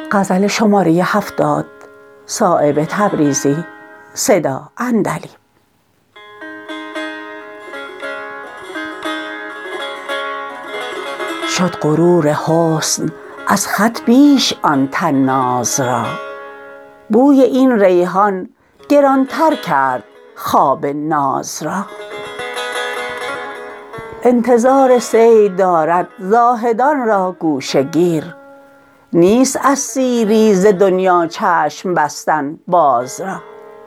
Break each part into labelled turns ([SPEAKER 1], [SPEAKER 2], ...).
[SPEAKER 1] غزل شماره 70. صایب تبریزی. صدا اندلی. شد غرور حسن از خط بیش آن طناز را، بوی این ریحان گرانتر کرد خواب ناز را. انتظار صید دارد زاهدان را گوشه گیر، نیست از سیری ز دنیا چشم بستن باز را.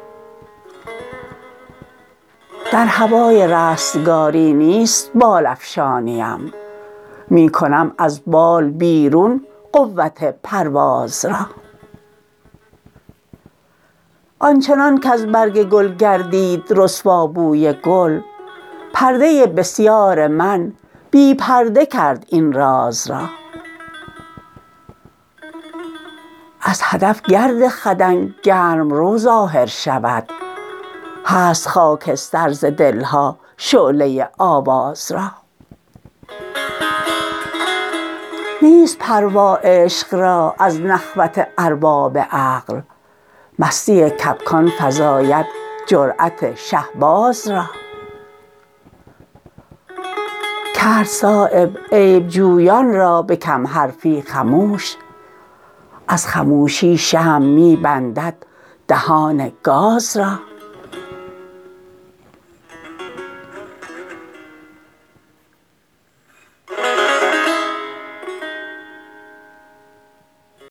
[SPEAKER 1] در هوای رستگاری نیست بال افشانیم، می کنم از بال بیرون قوت پرواز را. آنچنان کز برگ گل گردید رسوا بوی گل، پرده بسیار من بی پرده کرد این راز را. از هدف گرد خدنگ گرمرو ظاهر شود، هست خاکستر ز دلها شعله آواز را. نیست پروا عشق را از نخوت ارباب عقل، مستی کبکان فزاید جرأت شهباز را. کرد صایب عیب جویان را به کم حرفی خموش، از خموشی شمع می بندد دهان گاز را.